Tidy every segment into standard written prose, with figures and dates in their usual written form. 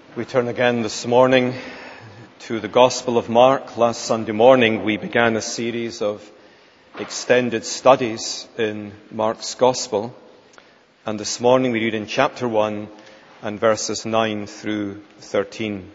We turn again this morning to the Gospel of Mark. Last Sunday morning we began a series of extended studies in Mark's Gospel. And this morning we read in chapter 1 and verses 9 through 13.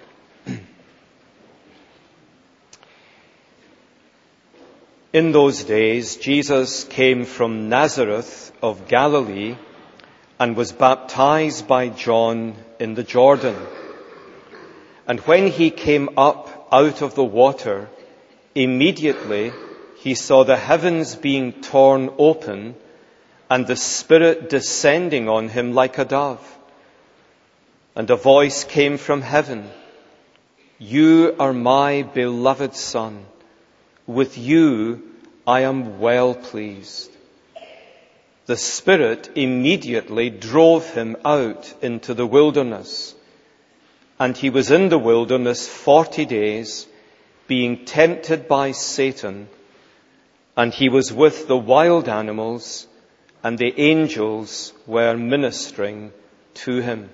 In those days Jesus came from Nazareth of Galilee and was baptized by John in the Jordan. And when he came up out of the water, immediately he saw the heavens being torn open and the Spirit descending on him like a dove. And a voice came from heaven, "You are my beloved Son. With you I am well pleased." The Spirit immediately drove him out into the wilderness. And he was in the wilderness 40 days, being tempted by Satan. And he was with the wild animals, and the angels were ministering to him.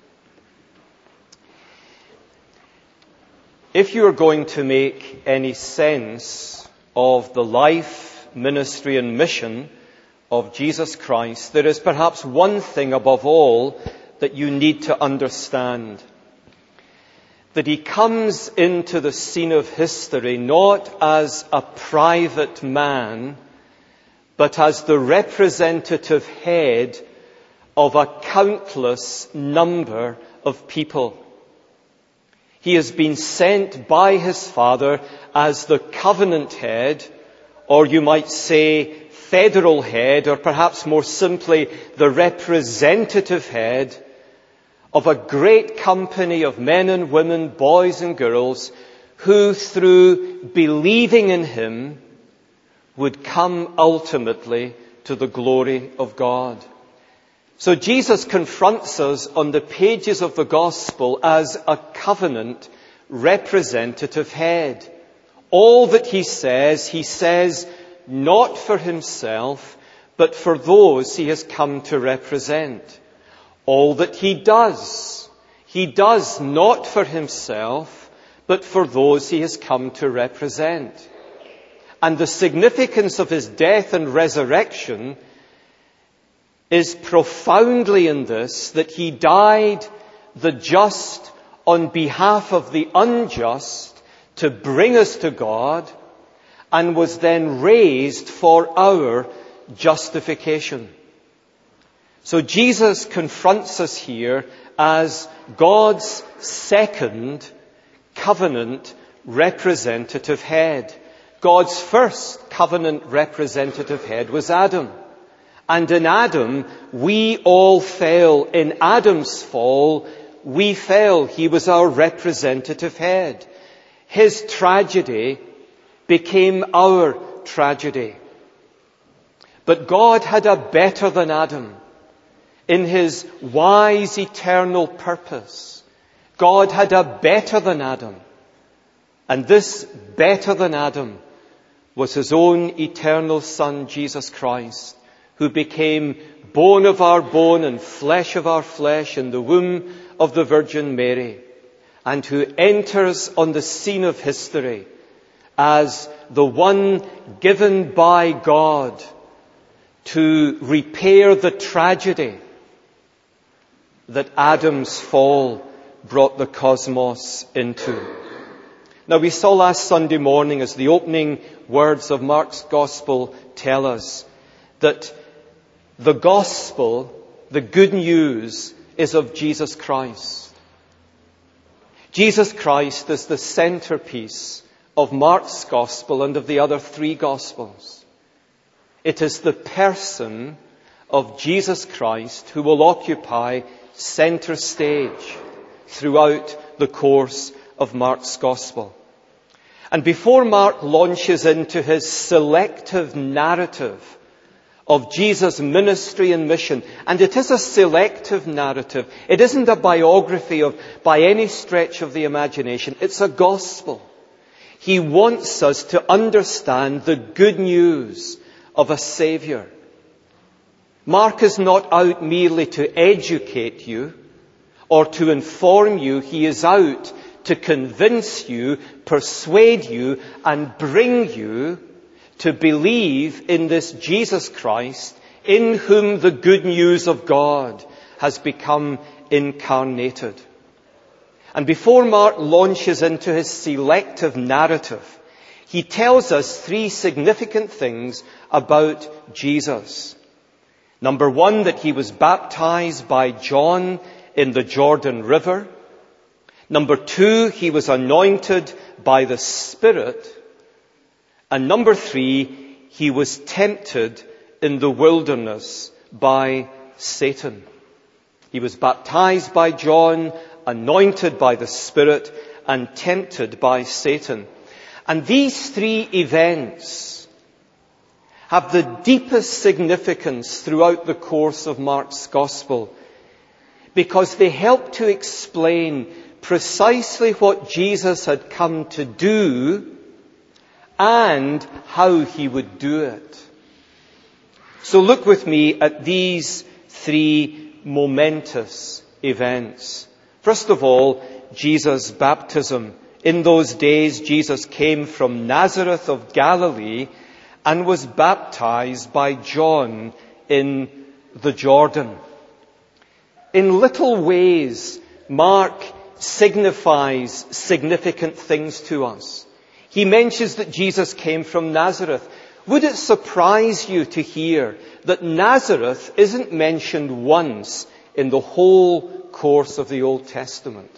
If you are going to make any sense of the life, ministry, and mission of Jesus Christ, there is perhaps one thing above all that you need to understand. That he comes into the scene of history not as a private man, but as the representative head of a countless number of people. He has been sent by his Father as the covenant head, or you might say federal head, or perhaps more simply the representative head of a great company of men and women, boys and girls, who through believing in him would come ultimately to the glory of God. So Jesus confronts us on the pages of the Gospel as a covenant representative head. All that he says not for himself, but for those he has come to represent. All that he does not for himself, but for those he has come to represent. And the significance of his death and resurrection is profoundly in this, that he died the just on behalf of the unjust to bring us to God, and was then raised for our justification. So Jesus confronts us here as God's second covenant representative head. God's first covenant representative head was Adam. And in Adam, we all fell. In Adam's fall, we fell. He was our representative head. His tragedy became our tragedy. But God had a better than Adam. In his wise eternal purpose, God had a better than Adam. And this better than Adam was his own eternal Son, Jesus Christ, who became bone of our bone and flesh of our flesh in the womb of the Virgin Mary, and who enters on the scene of history as the one given by God to repair the tragedy that Adam's fall brought the cosmos into. Now, we saw last Sunday morning, as the opening words of Mark's Gospel tell us, that the Gospel, the good news, is of Jesus Christ. Jesus Christ is the centerpiece of Mark's Gospel and of the other three Gospels. It is the person of Jesus Christ who will occupy center stage throughout the course of Mark's Gospel. And before Mark launches into his selective narrative of Jesus' ministry and mission, and it is a selective narrative, it isn't a biography by any stretch of the imagination, it's a gospel. He wants us to understand the good news of a Saviour. Mark is not out merely to educate you or to inform you. He is out to convince you, persuade you, and bring you to believe in this Jesus Christ, in whom the good news of God has become incarnated. And before Mark launches into his selective narrative, he tells us three significant things about Jesus. Number one, that he was baptized by John in the Jordan River. Number two, he was anointed by the Spirit. And number three, he was tempted in the wilderness by Satan. He was baptized by John, anointed by the Spirit, and tempted by Satan. And these three events have the deepest significance throughout the course of Mark's Gospel, because they help to explain precisely what Jesus had come to do and how he would do it. So look with me at these three momentous events. First of all, Jesus' baptism. In those days, Jesus came from Nazareth of Galilee and was baptized by John in the Jordan. In little ways, Mark signifies significant things to us. He mentions that Jesus came from Nazareth. Would it surprise you to hear that Nazareth isn't mentioned once in the whole course of the Old Testament?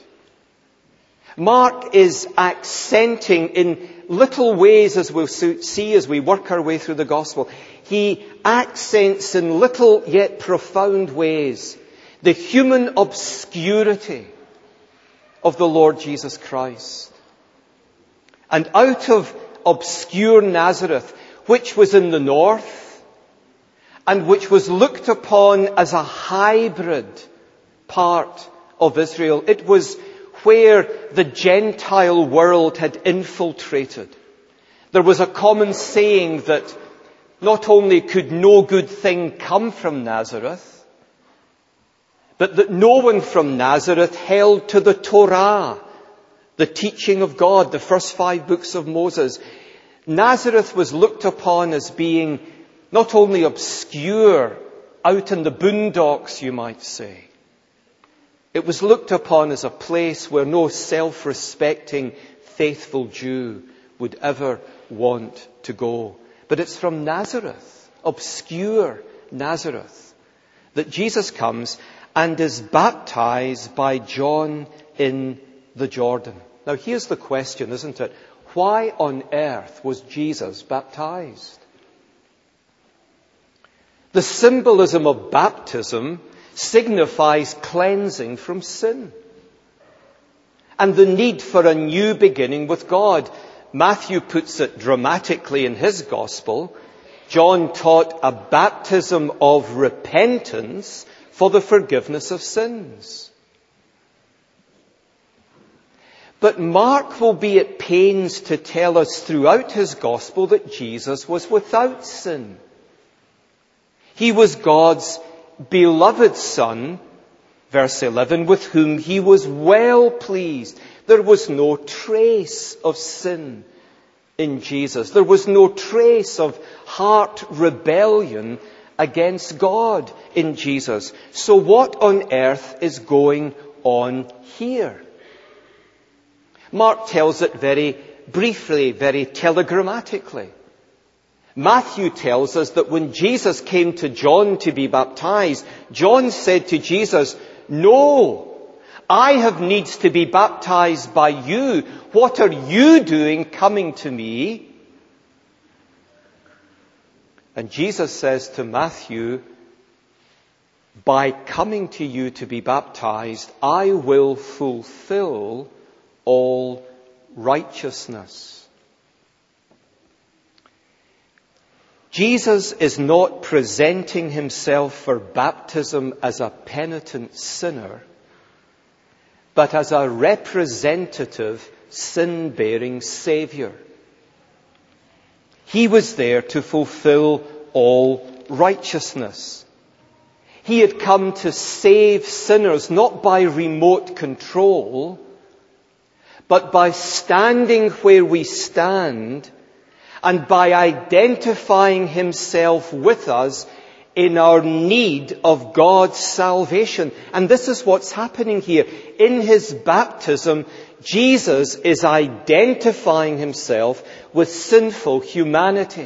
Mark is accenting in little ways, as we'll see as we work our way through the Gospel. He accents in little yet profound ways the human obscurity of the Lord Jesus Christ. And out of obscure Nazareth, which was in the north, and which was looked upon as a hybrid part of Israel, it was where the Gentile world had infiltrated. There was a common saying that not only could no good thing come from Nazareth, but that no one from Nazareth held to the Torah, the teaching of God, the first 5 books of Moses. Nazareth was looked upon as being not only obscure, out in the boondocks, you might say. It was looked upon as a place where no self-respecting, faithful Jew would ever want to go. But it's from Nazareth, obscure Nazareth, that Jesus comes and is baptized by John in the Jordan. Now here's the question, isn't it? Why on earth was Jesus baptized? The symbolism of baptism signifies cleansing from sin and the need for a new beginning with God. Matthew puts it dramatically in his Gospel. John taught a baptism of repentance for the forgiveness of sins. But Mark will be at pains to tell us throughout his Gospel that Jesus was without sin. He was God's beloved Son, verse 11, with whom he was well pleased. There was no trace of sin in Jesus. There was no trace of heart rebellion against God in Jesus. So what on earth is going on here? Mark tells it very briefly, very telegrammatically. Matthew tells us that when Jesus came to John to be baptized, John said to Jesus, "No, I have needs to be baptized by you. What are you doing coming to me?" And Jesus says to Matthew, "By coming to you to be baptized, I will fulfill all righteousness." Jesus is not presenting himself for baptism as a penitent sinner, but as a representative, sin-bearing Saviour. He was there to fulfill all righteousness. He had come to save sinners, not by remote control, but by standing where we stand and by identifying himself with us in our need of God's salvation. And this is what's happening here. In his baptism, Jesus is identifying himself with sinful humanity.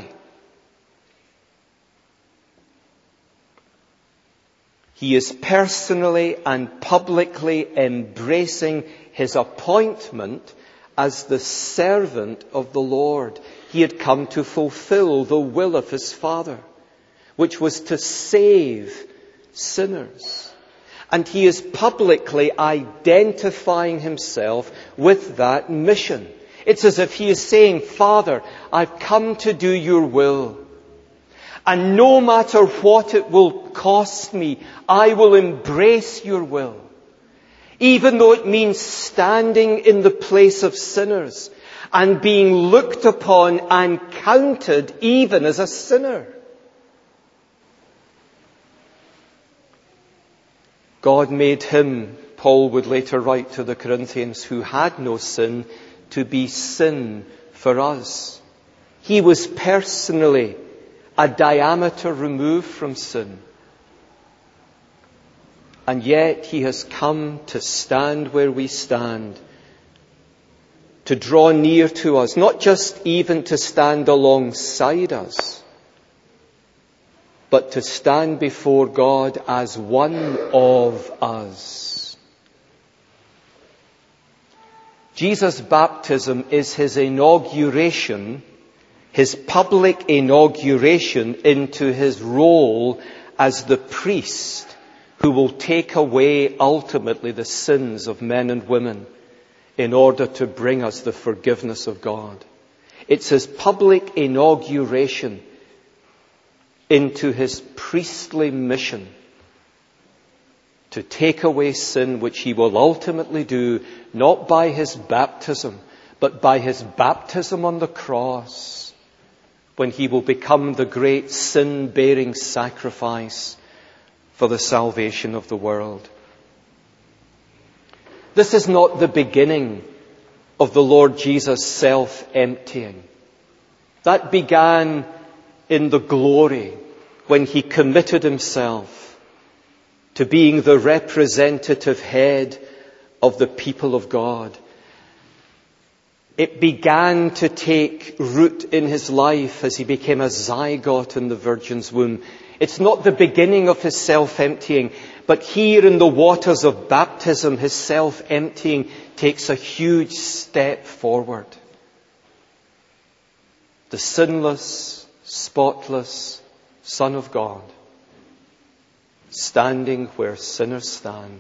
He is personally and publicly embracing his appointment as the servant of the Lord. He had come to fulfill the will of his Father, which was to save sinners. And he is publicly identifying himself with that mission. It's as if he is saying, Father, I've come to do your will. And no matter what it will cost me, I will embrace your will. Even though it means standing in the place of sinners and being looked upon and counted even as a sinner. God made him, Paul would later write to the Corinthians, who had no sin, to be sin for us. He was personally a diameter removed from sin. And yet he has come to stand where we stand, to draw near to us, not just even to stand alongside us, but to stand before God as one of us. Jesus' baptism is his inauguration, his public inauguration into his role as the priest who will take away ultimately the sins of men and women in order to bring us the forgiveness of God. It's his public inauguration into his priestly mission to take away sin, which he will ultimately do not by his baptism, but by his baptism on the cross, when he will become the great sin-bearing sacrifice for the salvation of the world. This is not the beginning of the Lord Jesus' self-emptying. That began in the glory when he committed himself to being the representative head of the people of God. It began to take root in his life as he became a zygote in the Virgin's womb. It's not the beginning of his self-emptying, but here in the waters of baptism, his self-emptying takes a huge step forward. The sinless, spotless Son of God, standing where sinners stand.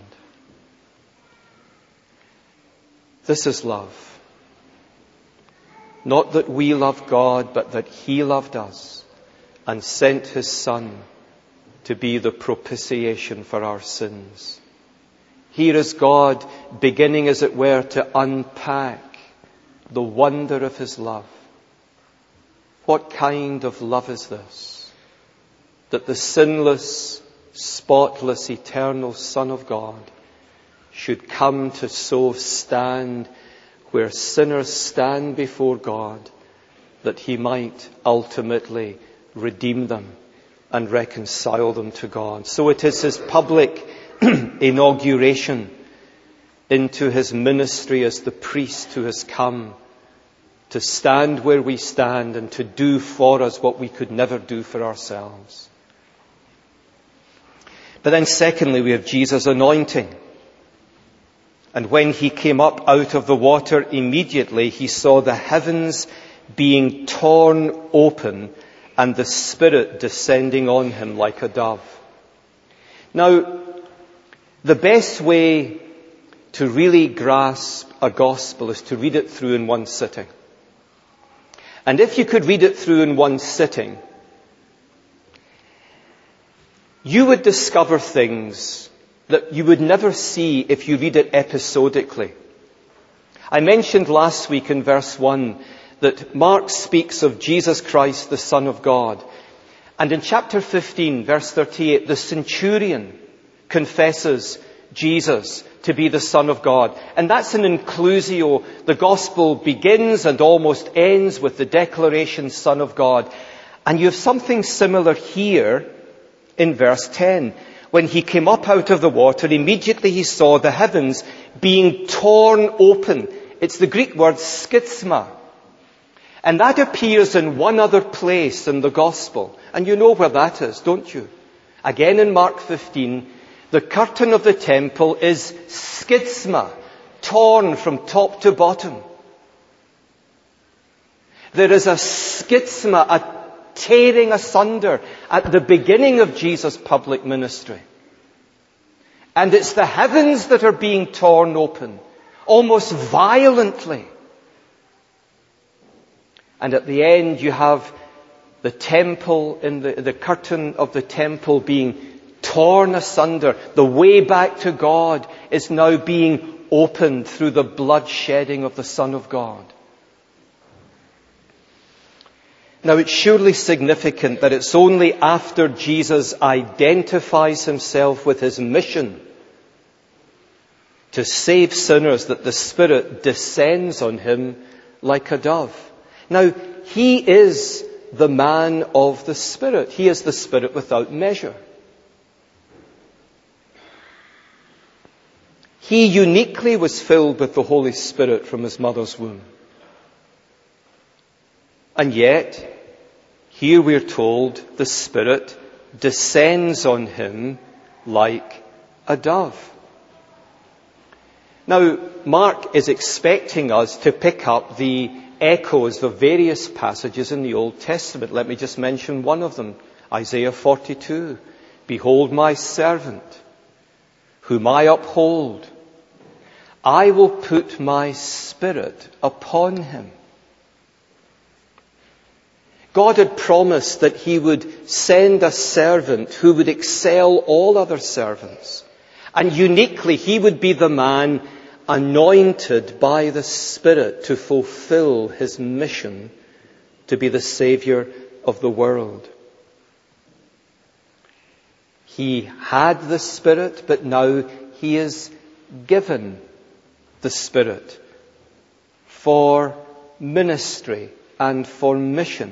This is love. Not that we love God, but that he loved us and sent his Son to be the propitiation for our sins. Here is God beginning, as it were, to unpack the wonder of his love. What kind of love is this? That the sinless, spotless, eternal Son of God should come to so stand where sinners stand before God, that he might ultimately redeem them and reconcile them to God. So it is his public inauguration into his ministry as the priest who has come to stand where we stand and to do for us what we could never do for ourselves. But then secondly, we have Jesus' anointing. And when he came up out of the water, immediately he saw the heavens being torn open and the Spirit descending on him like a dove. Now, the best way to really grasp a gospel is to read it through in one sitting. And if you could read it through in one sitting, you would discover things that you would never see if you read it episodically. I mentioned last week in verse 1 that Mark speaks of Jesus Christ, the Son of God. And in chapter 15, verse 38, the centurion confesses Jesus to be the Son of God. And that's an inclusio. The gospel begins and almost ends with the declaration, Son of God. And you have something similar here in verse 10. When he came up out of the water, immediately he saw the heavens being torn open. It's the Greek word schisma. And that appears in one other place in the gospel. And you know where that is, don't you? Again in Mark 15, the curtain of the temple is schisma, torn from top to bottom. There is a schisma, a tearing asunder at the beginning of Jesus' public ministry. And it's the heavens that are being torn open, almost violently. And at the end you have the temple, in the curtain of the temple being torn asunder. The way back to God is now being opened through the blood shedding of the Son of God. Now it's surely significant that it's only after Jesus identifies himself with his mission to save sinners that the Spirit descends on him like a dove. Now, he is the man of the Spirit. He is the Spirit without measure. He uniquely was filled with the Holy Spirit from his mother's womb. And yet, here we're told the Spirit descends on him like a dove. Now, Mark is expecting us to pick up the echoes of various passages in the Old Testament. Let me just mention one of them. Isaiah 42. Behold my servant, whom I uphold. I will put my Spirit upon him. God had promised that he would send a servant who would excel all other servants. And uniquely, he would be the man anointed by the Spirit to fulfill his mission to be the Saviour of the world. He had the Spirit, but now he is given the Spirit for ministry and for mission.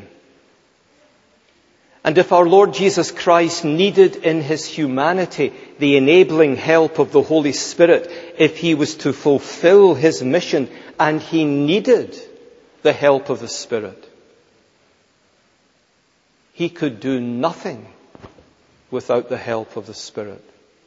And if our Lord Jesus Christ needed in his humanity the enabling help of the Holy Spirit, if he was to fulfill his mission, and he needed the help of the Spirit, he could do nothing without the help of the Spirit.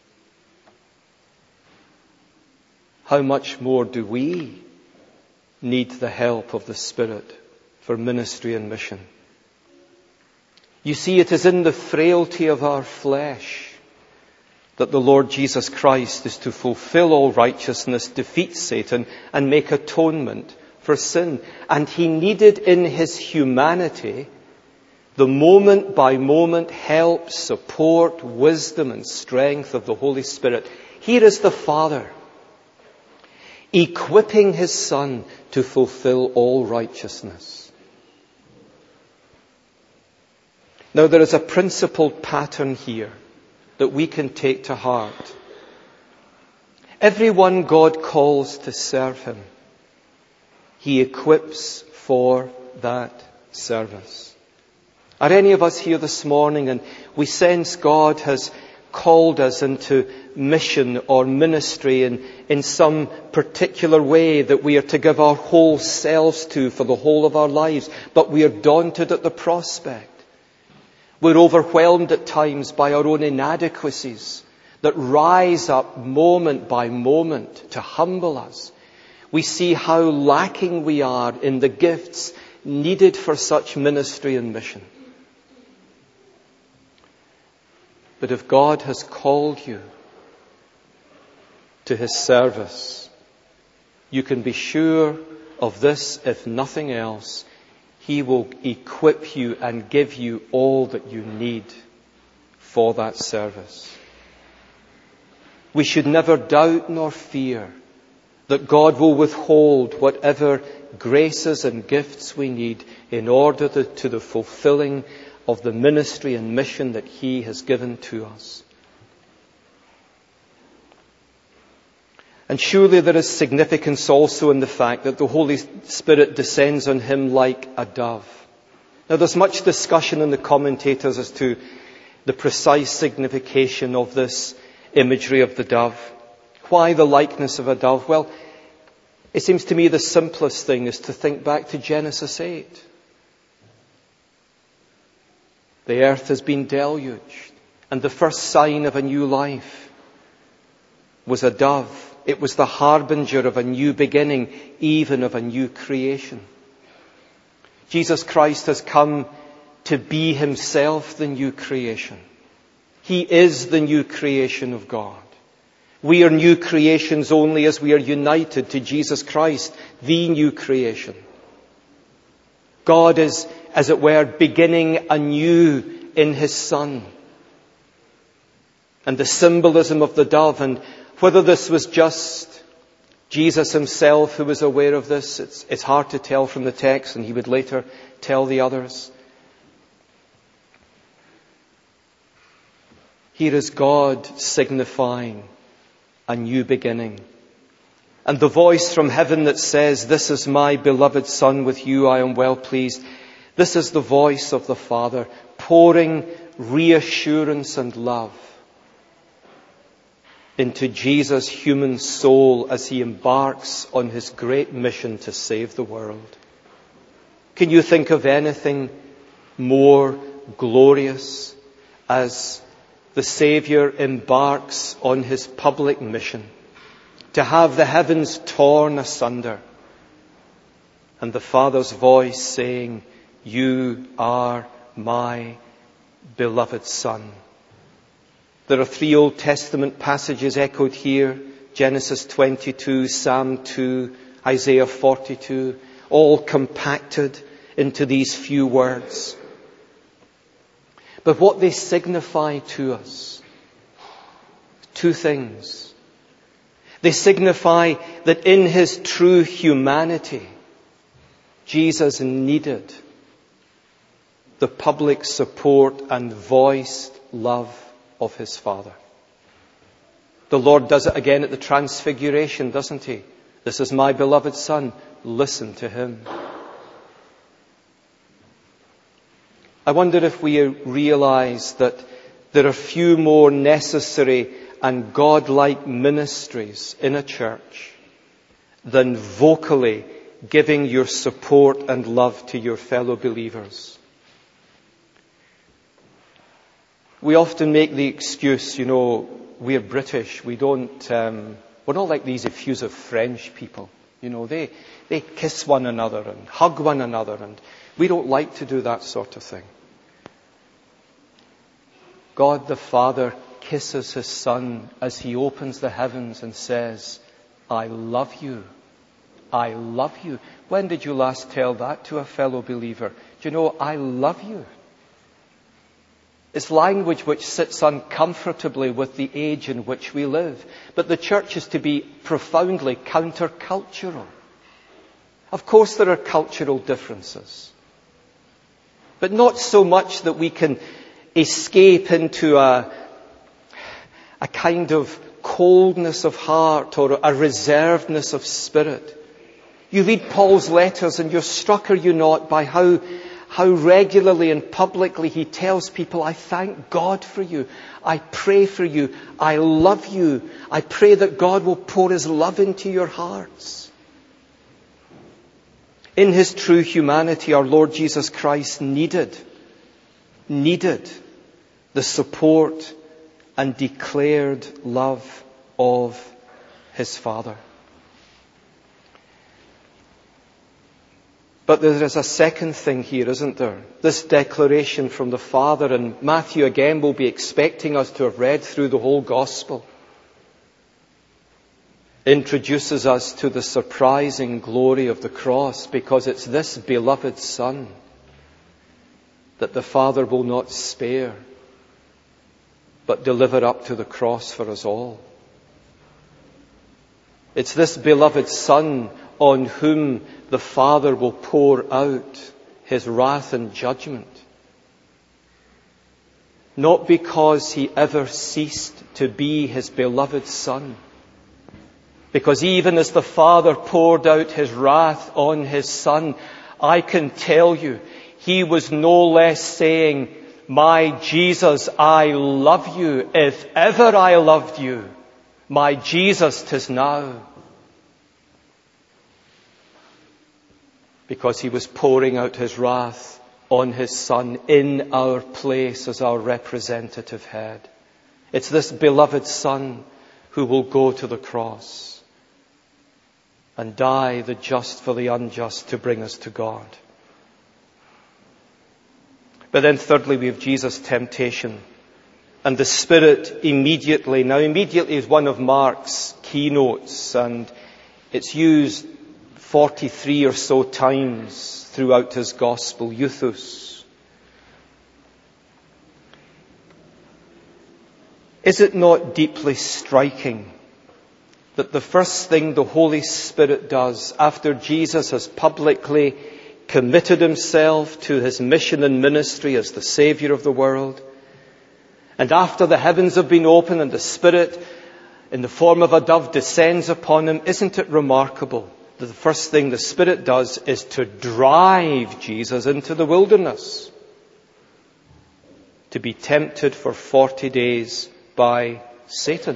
How much more do we need the help of the Spirit for ministry and mission? You see, it is in the frailty of our flesh that the Lord Jesus Christ is to fulfill all righteousness, defeat Satan, and make atonement for sin. And he needed in his humanity the moment by moment help, support, wisdom, and strength of the Holy Spirit. Here is the Father equipping his Son to fulfill all righteousness. Now, there is a principled pattern here that we can take to heart. Everyone God calls to serve him, he equips for that service. Are any of us here this morning and we sense God has called us into mission or ministry in some particular way that we are to give our whole selves to for the whole of our lives, but we are daunted at the prospect? We're overwhelmed at times by our own inadequacies that rise up moment by moment to humble us. We see how lacking we are in the gifts needed for such ministry and mission. But if God has called you to his service, you can be sure of this, if nothing else: he will equip you and give you all that you need for that service. We should never doubt nor fear that God will withhold whatever graces and gifts we need in order to the fulfilling of the ministry and mission that He has given to us. And surely there is significance also in the fact that the Holy Spirit descends on Him like a dove. Now there's much discussion in the commentators as to the precise signification of this imagery of the dove. Why the likeness of a dove? Well, it seems to me the simplest thing is to think back to Genesis 8. The earth has been deluged, and the first sign of a new life was a dove. It was the harbinger of a new beginning, even of a new creation. Jesus Christ has come to be Himself the new creation. He is the new creation of God. We are new creations only as we are united to Jesus Christ, the new creation. God is, as it were, beginning anew in His Son. And the symbolism of the dove, and whether this was just Jesus Himself who was aware of this, it's hard to tell from the text, and He would later tell the others. Here is God signifying a new beginning. And the voice from heaven that says, "This is my beloved Son, with you I am well pleased." This is the voice of the Father pouring reassurance and love into Jesus' human soul as He embarks on His great mission to save the world. Can you think of anything more glorious as the Saviour embarks on His public mission to have the heavens torn asunder and the Father's voice saying, "You are my beloved Son"? There are 3 Old Testament passages echoed here: Genesis 22, Psalm 2, Isaiah 42, all compacted into these few words. But what they signify to us, 2 things. They signify that in His true humanity, Jesus needed the public support and voiced love of His Father. The Lord does it again at the Transfiguration, doesn't He? "This is my beloved Son, listen to Him." I wonder if we realize that there are few more necessary and God-like ministries in a church than vocally giving your support and love to your fellow believers. We often make the excuse, we're British, we're not like these effusive French people. They kiss one another and hug one another, and we don't like to do that sort of thing. God the Father kisses His Son as He opens the heavens and says, "I love you. I love you." When did you last tell that to a fellow believer? Do you know, I love you? It's language which sits uncomfortably with the age in which we live. But the church is to be profoundly countercultural. Of course there are cultural differences. But not so much that we can escape into a kind of coldness of heart or a reservedness of spirit. You read Paul's letters and you're struck, are you not, by how regularly and publicly he tells people, "I thank God for you. I pray for you. I love you. I pray that God will pour His love into your hearts." In His true humanity, our Lord Jesus Christ needed the support and declared love of His Father. But there is a second thing here, isn't there? This declaration from the Father, and Matthew again will be expecting us to have read through the whole Gospel, introduces us to the surprising glory of the cross, because it's this beloved Son that the Father will not spare, but deliver up to the cross for us all. It's this beloved Son on whom the Father will pour out His wrath and judgment. not because he ever ceased to be his beloved Son. Because even as the Father poured out his wrath on his Son, I can tell you, he was no less saying, my Jesus, I love you. If ever I loved you, my Jesus, 'tis now. Because he was pouring out his wrath on his Son in our place as our representative head. It's this beloved Son who will go to the cross and die the just for the unjust to bring us to God. But then thirdly, we have Jesus' temptation. And the Spirit immediately. Now immediately is one of Mark's keynotes, and it's used 43 or so times throughout his Gospel, euthus. Is it not deeply striking that the first thing the Holy Spirit does after Jesus has publicly committed himself to his mission and ministry as the Saviour of the world, and after the heavens have been opened and the Spirit in the form of a dove descends upon him, isn't it remarkable that the first thing the Spirit does is to drive Jesus into the wilderness to be tempted for 40 days by Satan?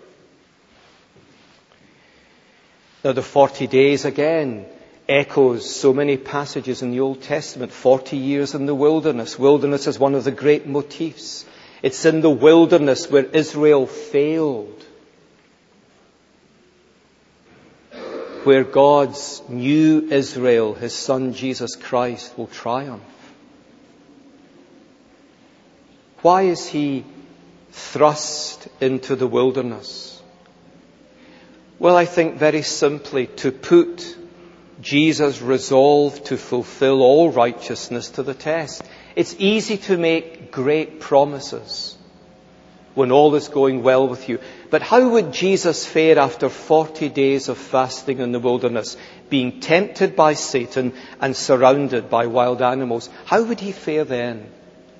Now the 40 days again echoes so many passages in the Old Testament. 40 years in the wilderness. Wilderness is one of the great motifs. It's in the wilderness where Israel failed, where God's new Israel, his Son Jesus Christ, will triumph. Why is he thrust into the wilderness? Well, I think very simply to put Jesus' resolve to fulfill all righteousness to the test. It's easy to make great promises when all is going well with you. But how would Jesus fare after 40 days of fasting in the wilderness, being tempted by Satan and surrounded by wild animals? How would he fare then?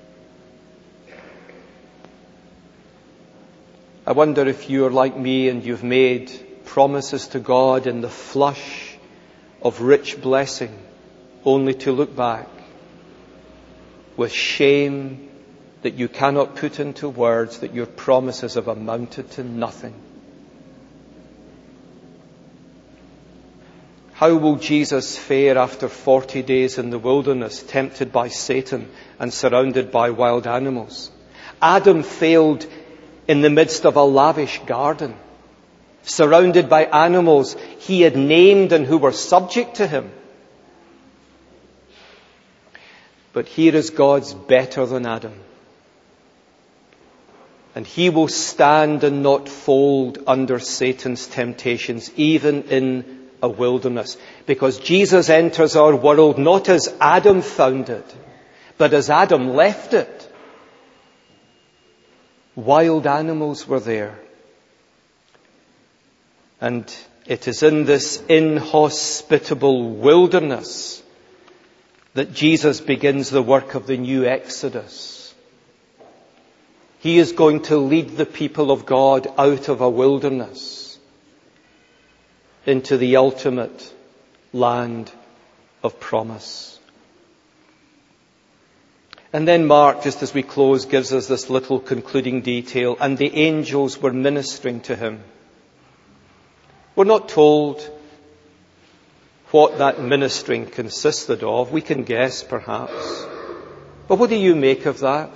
I wonder if you're like me and you've made promises to God in the flush of rich blessing, only to look back with shame that you cannot put into words that your promises have amounted to nothing. How will Jesus fare after 40 days in the wilderness, tempted by Satan and surrounded by wild animals? Adam failed in the midst of a lavish garden, surrounded by animals he had named and who were subject to him. But here is God's better than Adam. And he will stand and not fold under Satan's temptations, even in a wilderness. Because Jesus enters our world not as Adam found it, but as Adam left it. Wild animals were there. And it is in this inhospitable wilderness that Jesus begins the work of the new Exodus. He is going to lead the people of God out of a wilderness into the ultimate land of promise. And then Mark, just as we close, gives us this little concluding detail. And the angels were ministering to him. We're not told what that ministering consisted of. We can guess, perhaps. But what do you make of that?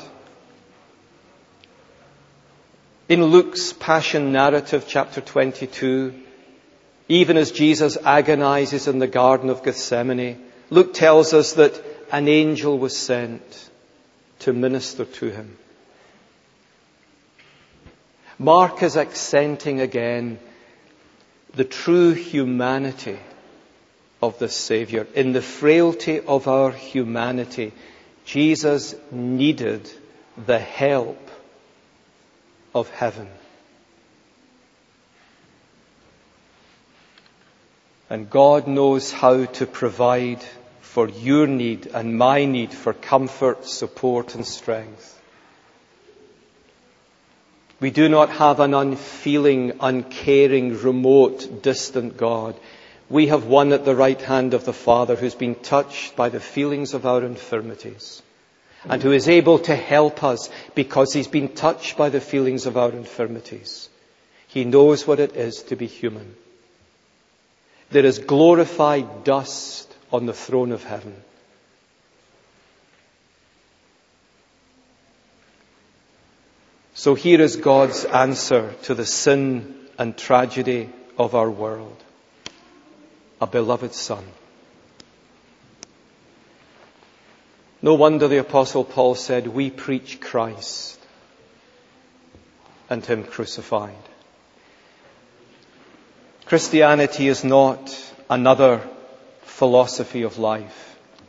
In Luke's Passion narrative, chapter 22, even as Jesus agonizes in the Garden of Gethsemane, Luke tells us that an angel was sent to minister to him. Mark is accenting again the true humanity of the Saviour. In the frailty of our humanity, Jesus needed the help of heaven. And God knows how to provide for your need and my need for comfort, support and strength. We do not have an unfeeling, uncaring, remote, distant God. We have one at the right hand of the Father who's been touched by the feelings of our infirmities and who is able to help us because he's been touched by the feelings of our infirmities. He knows what it is to be human. There is glorified dust on the throne of heaven. So here is God's answer to the sin and tragedy of our world. A beloved Son. No wonder the Apostle Paul said, we preach Christ and Him crucified. Christianity is not another philosophy of life.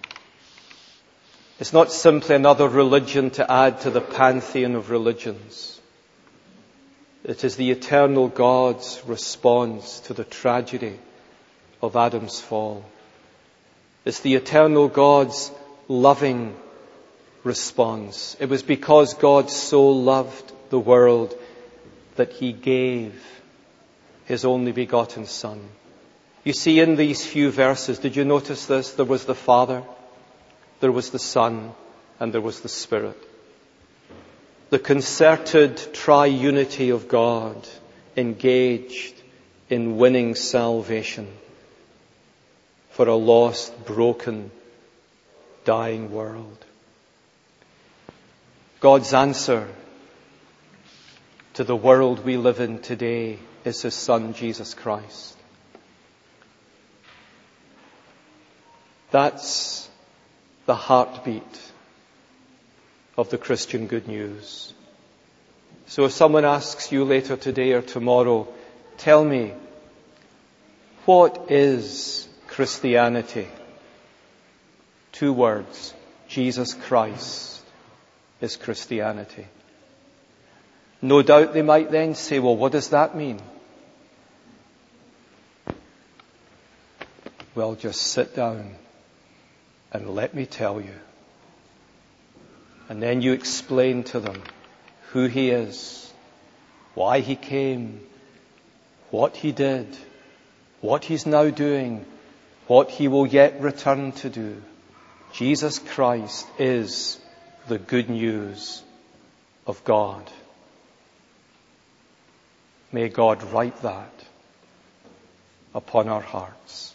It's not simply another religion to add to the pantheon of religions. It is the eternal God's response to the tragedy of Adam's fall. It's the eternal God's loving response. It was because God so loved the world that He gave His only begotten Son. You see, in these few verses, did you notice this? There was the Father, there was the Son, and there was the Spirit. The concerted triunity of God engaged in winning salvation for a lost, broken, dying world. God's answer to the world we live in today is His Son, Jesus Christ. That's the heartbeat of the Christian good news. So if someone asks you later today or tomorrow, tell me, what is Christianity? 2 words, Jesus Christ is Christianity. No doubt they might then say, well, what does that mean? Well, just sit down and let me tell you. And then you explain to them who He is, why He came, what He did, what He's now doing, what He will yet return to do. Jesus Christ is the good news of God. May God write that upon our hearts.